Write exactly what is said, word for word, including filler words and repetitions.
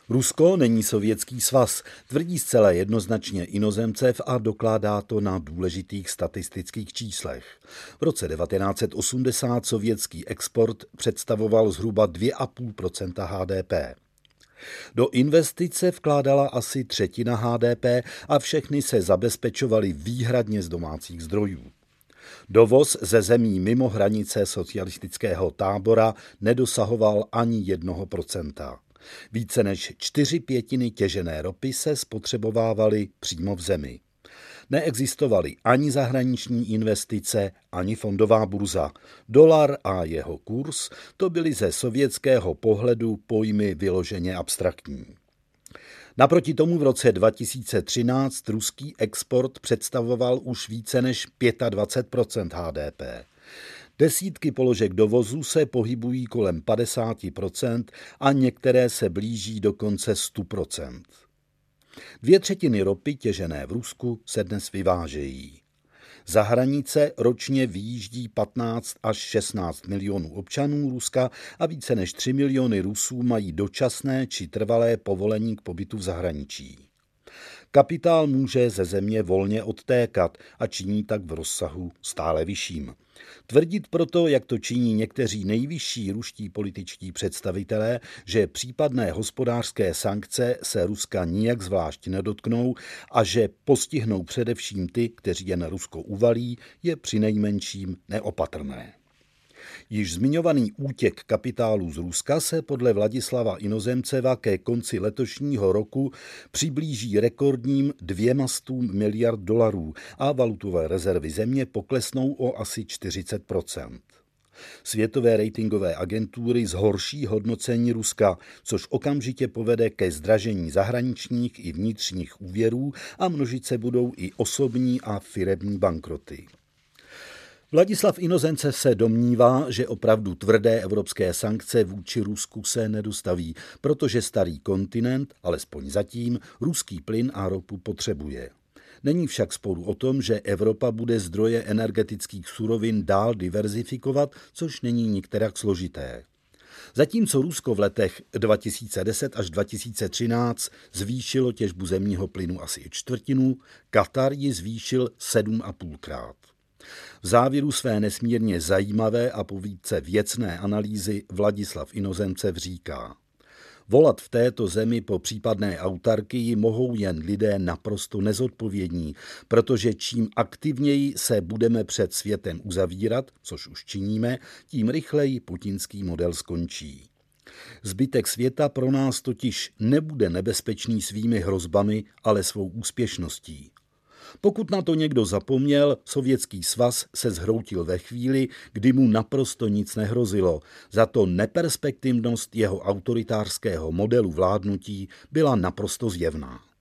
Rusko není Sovětský svaz, tvrdí zcela jednoznačně Inozemcev a dokládá to na důležitých statistických číslech. V roce devatenáct set osmdesát sovětský export představoval zhruba dvě a půl procenta H D P. Do investice vkládala asi třetina H D P a všechny se zabezpečovaly výhradně z domácích zdrojů. Dovoz ze zemí mimo hranice socialistického tábora nedosahoval ani jednoho procenta. Více než čtyři pětiny těžené ropy se spotřebovávaly přímo v zemi. Neexistovaly ani zahraniční investice, ani fondová burza. Dolar a jeho kurz, to byly ze sovětského pohledu pojmy vyloženě abstraktní. Naproti tomu v roce dva tisíce třináct ruský export představoval už více než dvacet pět procent H D P. Desítky položek dovozu se pohybují kolem padesát procent a některé se blíží dokonce sto procent. Dvě třetiny ropy těžené v Rusku se dnes vyvážejí. Za hranice ročně vyjíždí patnáct až šestnáct milionů občanů Ruska a více než tři miliony Rusů mají dočasné či trvalé povolení k pobytu v zahraničí. Kapitál může ze země volně odtékat a činí tak v rozsahu stále vyšším. Tvrdit proto, jak to činí někteří nejvyšší ruští političtí představitelé, že případné hospodářské sankce se Ruska nijak zvlášť nedotknou a že postihnou především ty, kteří je na Rusko uvalí, je přinejmenším neopatrné. Již zmiňovaný útěk kapitálu z Ruska se podle Vladislava Inozemceva ke konci letošního roku přiblíží rekordním dvěma stům miliard dolarů a valutové rezervy země poklesnou o asi čtyřicet procent. Světové ratingové agentury zhorší hodnocení Ruska, což okamžitě povede ke zdražení zahraničních i vnitřních úvěrů a množit se budou i osobní a firemní bankroty. Vladislav Inozemcev se domnívá, že opravdu tvrdé evropské sankce vůči Rusku se nedostaví, protože starý kontinent, alespoň zatím, ruský plyn a ropu potřebuje. Není však sporu o tom, že Evropa bude zdroje energetických surovin dál diverzifikovat, což není nikterak složité. Zatímco Rusko v letech dva tisíce deset až dva tisíce třináct zvýšilo těžbu zemního plynu asi o čtvrtinu, Katar ji zvýšil sedm a půlkrát. V závěru své nesmírně zajímavé a povídce věcné analýzy Vladislav Inozemcev říká: volat v této zemi po případné autarkii mohou jen lidé naprosto nezodpovědní, protože čím aktivněji se budeme před světem uzavírat, což už činíme, tím rychleji putinský model skončí. Zbytek světa pro nás totiž nebude nebezpečný svými hrozbami, ale svou úspěšností. Pokud na to někdo zapomněl, Sovětský svaz se zhroutil ve chvíli, kdy mu naprosto nic nehrozilo. Za to neperspektivnost jeho autoritářského modelu vládnutí byla naprosto zjevná.